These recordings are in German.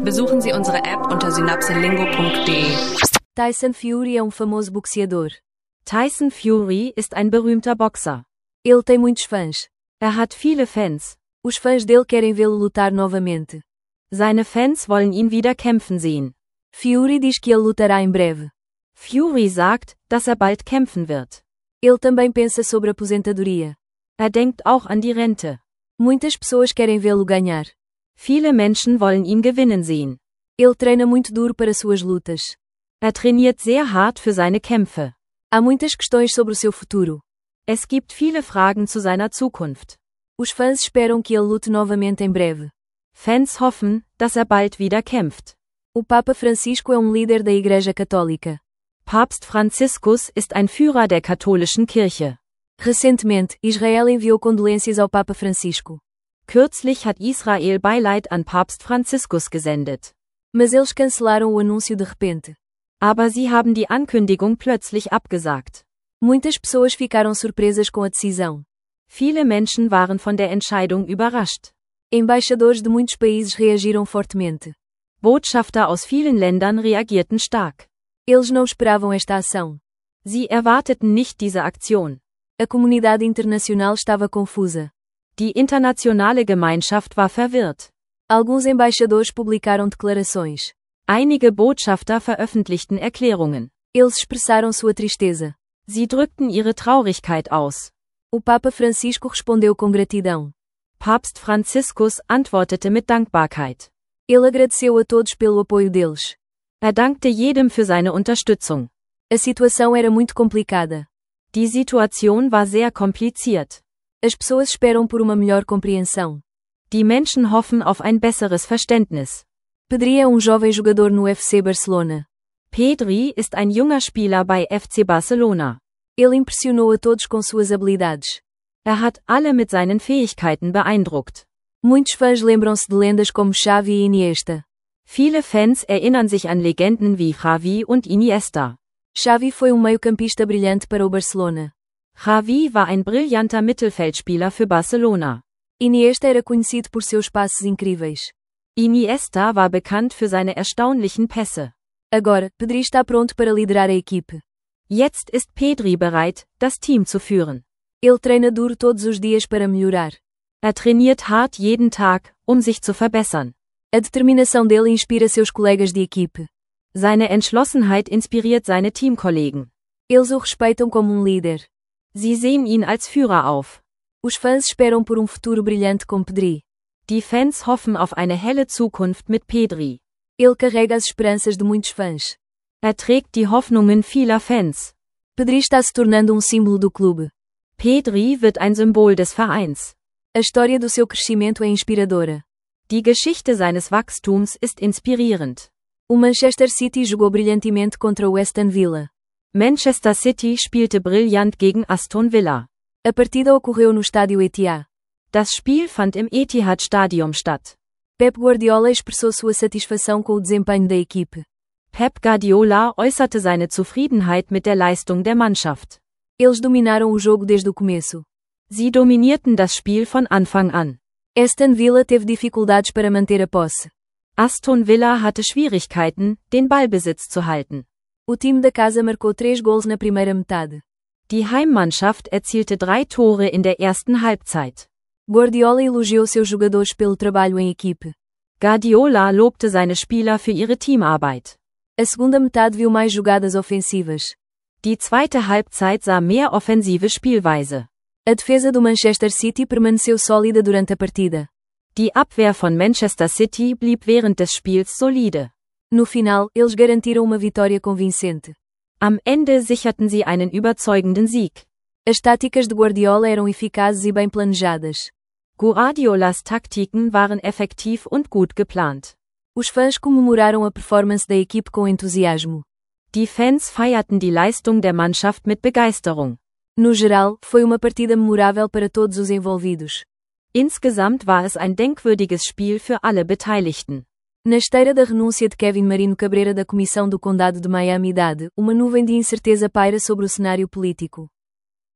Besuchen Sie unsere App unter synapselingo.de. Tyson Fury é famoso boxeador. Tyson Fury ist ein berühmter Boxer. Ele tem muitos fãs. Hat viele Fans. Os fãs dele querem vê-lo lutar novamente. Seine Fans wollen ihn wieder kämpfen sehen. Fury diz que ele lutará em breve. Fury sagt, dass bald kämpfen wird. Ele também pensa sobre a aposentadoria. Denkt auch an die Rente. Muitas pessoas querem vê-lo ganhar. Viele Menschen wollen ihn gewinnen sehen. Ele treina muito duro para suas lutas. Trainiert sehr hart für seine Kämpfe. Há muitas questões sobre o seu futuro. Es gibt viele Fragen zu seiner Zukunft. Os fãs esperam que ele lute novamente em breve. Fans hoffen, dass bald wieder kämpft. O Papa Francisco é líder da Igreja Católica. Papst Franziskus ist ein Führer der katholischen Kirche. Recentemente, Israel enviou condolências ao Papa Francisco. Kürzlich hat Israel Beileid an Papst Franziskus gesendet. Mas eles cancelaram o anúncio de repente. Aber sie haben die Ankündigung plötzlich abgesagt. Muitas pessoas ficaram surpresas com a decisão. Viele Menschen waren von der Entscheidung überrascht. Embaixadores de muitos países reagiram fortemente. Botschafter aus vielen Ländern reagierten stark. Eles não esperavam esta ação. Sie erwarteten nicht diese Aktion. A comunidade internacional estava confusa. Die internationale Gemeinschaft war verwirrt. Alguns embaixadores publicaram declarações. Einige Botschafter veröffentlichten Erklärungen. Eles expressaram sua tristeza. Sie drückten ihre Traurigkeit aus. O Papa Francisco respondeu com gratidão. Papst Franziskus antwortete mit Dankbarkeit. Ele agradeceu a todos pelo apoio deles. Dankte jedem für seine Unterstützung. A situação era muito complicada. Die Situation war sehr kompliziert. As pessoas esperam por uma melhor compreensão. Die Menschen hoffen auf ein besseres Verständnis. Pedri é jovem jogador no FC Barcelona. Pedri ist ein junger Spieler bei FC Barcelona. Ele impressionou a todos com suas habilidades. Hat alle mit seinen Fähigkeiten beeindruckt. Muitos fãs lembram-se de lendas como Xavi e Iniesta. Viele Fans erinnern sich an Legenden wie Xavi und Iniesta. Xavi foi meio-campista brilhante para o Barcelona. Xavi war ein brillanter Mittelfeldspieler für Barcelona. Iniesta era conhecido por seus passes incríveis. Iniesta war bekannt für seine erstaunlichen Pässe. Agora, Pedri está pronto para liderar a equipe. Jetzt ist Pedri bereit, das Team zu führen. Ele treina duro todos os dias para melhorar. Trainiert hart jeden Tag, sich zu verbessern. A determinação dele inspira seus colegas de equipe. Seine Entschlossenheit inspiriert seine Teamkollegen. Eles o respeitam como líder. Sie sehen ihn als Führer auf. Os fãs esperam por futuro brilhante com Pedri. Die Fans hoffen auf eine helle Zukunft mit Pedri. Ele carrega as esperanças de muitos fãs. Trägt die Hoffnungen vieler Fans. Pedri está se tornando símbolo do clube. Pedri wird ein Symbol des Vereins. A história do seu crescimento é inspiradora. Die Geschichte seines Wachstums ist inspirierend. O Manchester City jogou brilhantemente contra o Aston Villa. Manchester City spielte brillant gegen Aston Villa. A partida ocorreu no estádio Etihad. Das Spiel fand im Etihad Stadium statt. Pep Guardiola expressou sua satisfação com o desempenho da equipe. Pep Guardiola äußerte seine Zufriedenheit mit der Leistung der Mannschaft. Eles dominaram o jogo desde o começo. Sie dominierten das Spiel von Anfang an. Aston Villa teve dificuldades para manter a posse. Aston Villa hatte Schwierigkeiten, den Ballbesitz zu halten. O time da casa marcou 3 gols na primeira metade. Die Heimmannschaft erzielte 3 Tore in der ersten Halbzeit. Guardiola elogiou seus jogadores pelo trabalho em equipe. Guardiola lobte seine Spieler für ihre Teamarbeit. A segunda metade viu mais jogadas ofensivas. Die zweite Halbzeit sah mehr offensive Spielweise. A defesa do Manchester City permaneceu sólida durante a partida. Die Abwehr von Manchester City blieb während des Spiels solide. No final, eles garantiram uma vitória convincente. Am Ende sicherten sie einen überzeugenden Sieg. As táticas de Guardiola eram eficazes e bem planejadas. Guardiolas Taktiken waren effektiv und gut geplant. Os fãs comemoraram a performance da equipe com entusiasmo. Die Fans feierten die Leistung der Mannschaft mit Begeisterung. No geral, foi uma partida memorável para todos os envolvidos. Insgesamt war es ein denkwürdiges Spiel für alle Beteiligten. Na esteira da renúncia de Kevin Marino Cabreira da Comissão do Condado de Miami-Dade, uma nuvem de incerteza paira sobre o cenário político.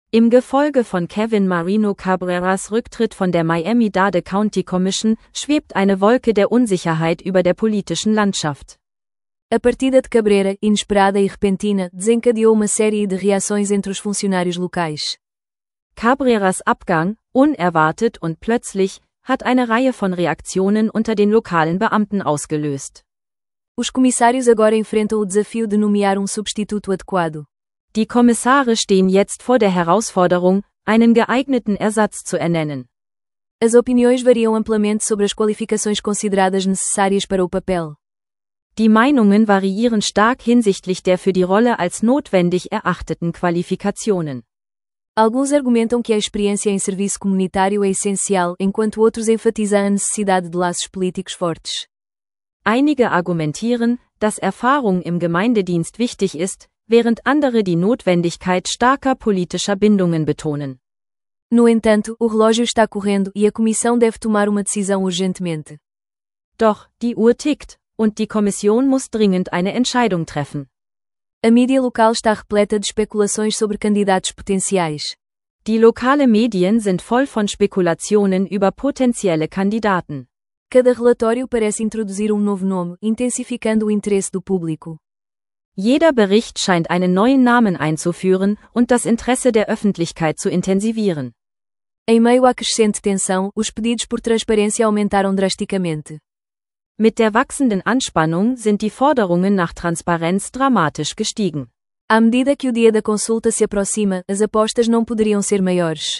Im Gefolge von Kevin Marino Cabreras Rücktritt von der Miami-Dade County Commission schwebt eine Wolke der Unsicherheit über der politischen Landschaft. A partida de Cabrera, inesperada e repentina, desencadeou uma série de reações entre os funcionários locais. Cabreras Abgang, unerwartet und plötzlich, hat eine Reihe von Reaktionen unter den lokalen Beamten ausgelöst. Os comissários agora enfrentam o desafio de nomear substituto adequado. Die Kommissare stehen jetzt vor der Herausforderung, einen geeigneten Ersatz zu ernennen. As opiniões variam amplamente sobre as qualificações consideradas necessárias para o papel. Die Meinungen variieren stark hinsichtlich der für die Rolle als notwendig erachteten Qualifikationen. Alguns argumentam que a experiência em serviço comunitário é essencial, enquanto outros enfatizam a necessidade de laços políticos fortes. Einige argumentieren, dass Erfahrung im Gemeindedienst wichtig ist, während andere die Notwendigkeit starker politischer Bindungen betonen. No entanto, o relógio está correndo e a comissão deve tomar uma decisão urgentemente. Doch, die Uhr tickt, und die Kommission muss dringend eine Entscheidung treffen. A mídia local está repleta de especulações sobre candidatos potenciais. Die lokale Medien sind voll von Spekulationen über potenzielle Kandidaten. Cada relatório parece introduzir novo nome, intensificando o interesse do público. Jeder Bericht scheint einen neuen Namen einzuführen und das Interesse der Öffentlichkeit zu intensivieren. Em meio à crescente tensão, os pedidos por transparência aumentaram drasticamente. Mit der wachsenden Anspannung sind die Forderungen nach Transparenz dramatisch gestiegen. À medida que o dia da consulta se aproxima, as apostas não poderiam ser maiores.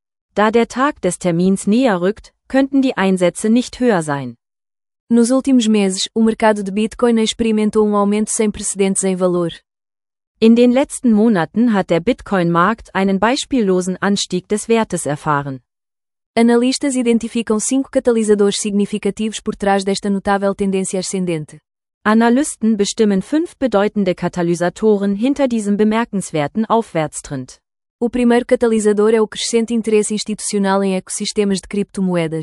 Da der Tag des Termins näher rückt, könnten die Einsätze nicht höher sein. Nos últimos meses, o mercado de Bitcoin experimentou aumento sem precedentes em valor. In den letzten Monaten hat der Bitcoin-Markt einen beispiellosen Anstieg des Wertes erfahren. Analistas identificam 5 catalisadores significativos por trás desta notável tendência ascendente. Analysten bestimmen 5 bedeutende Katalysatoren hinter diesem bemerkenswerten Aufwärtstrend. O primeiro catalisador é o crescente interesse institucional em ecossistemas de criptomoedas.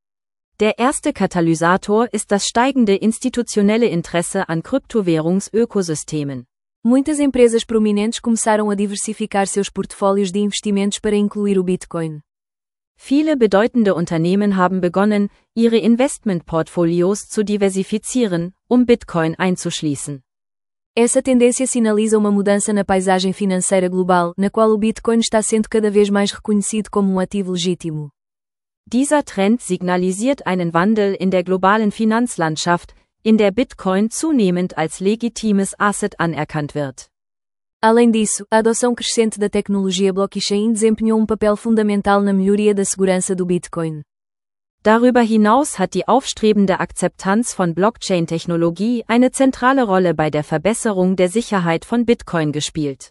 Der erste Katalysator ist das steigende institutionelle Interesse an Kryptowährungsökosystemen. Muitas empresas prominentes começaram a diversificar seus portfólios de investimentos para incluir o Bitcoin. Viele bedeutende Unternehmen haben begonnen, ihre Investmentportfolios zu diversifizieren, Bitcoin einzuschließen. Essa tendência sinaliza uma mudança na paisagem financeira global, na qual o Bitcoin está sendo cada vez mais reconhecido como ativo legítimo. Dieser Trend signalisiert einen Wandel in der globalen Finanzlandschaft, in der Bitcoin zunehmend als legitimes Asset anerkannt wird. Além disso, a adoção crescente da tecnologia blockchain desempenhou papel fundamental na melhoria da segurança do Bitcoin. Darüber hinaus hat die aufstrebende Akzeptanz von Blockchain-Technologie eine zentrale Rolle bei der Verbesserung der Sicherheit von Bitcoin gespielt.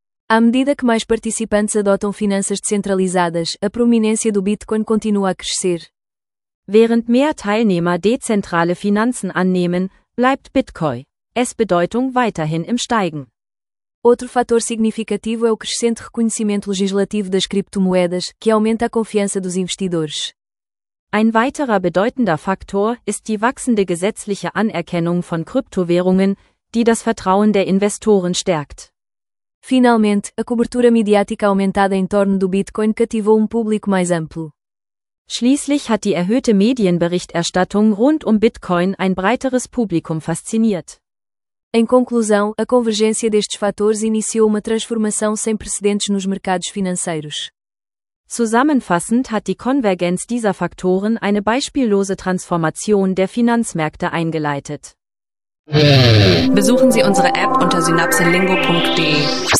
À medida que mais participantes adotam finanças descentralizadas, a prominência do Bitcoin continua a crescer. Während mehr Teilnehmer dezentrale Finanzen annehmen, bleibt Bitcoins Bedeutung weiterhin im Steigen. Outro fator significativo é o crescente reconhecimento legislativo das criptomoedas, que aumenta a confiança dos investidores. Ein weiterer bedeutender Faktor ist die wachsende gesetzliche Anerkennung von Kryptowährungen, die das Vertrauen der Investoren stärkt. Finalmente, a cobertura midiática aumentada em torno do Bitcoin cativou público mais amplo. Schließlich hat die erhöhte Medienberichterstattung rund Bitcoin ein breiteres Publikum fasziniert. Em conclusão, a convergência destes fatores iniciou uma transformação sem precedentes nos mercados financeiros. Zusammenfassend hat die Konvergenz dieser Faktoren eine beispiellose Transformation der Finanzmärkte eingeleitet. Besuchen Sie unsere App unter synapselingo.de.